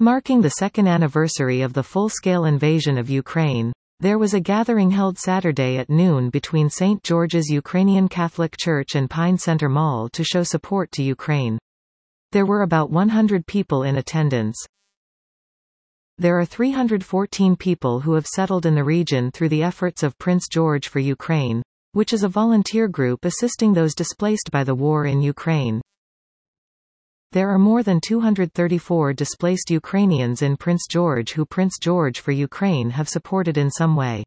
Marking the second anniversary of the full-scale invasion of Ukraine, there was a gathering held Saturday at noon between St. George's Ukrainian Catholic Church and Pine Center Mall to show support to Ukraine. There were about 100 people in attendance. There are 314 people who have settled in the region through the efforts of Prince George for Ukraine, which is a volunteer group assisting those displaced by the war in Ukraine. There are more than 234 displaced Ukrainians in Prince George who Prince George for Ukraine have supported in some way.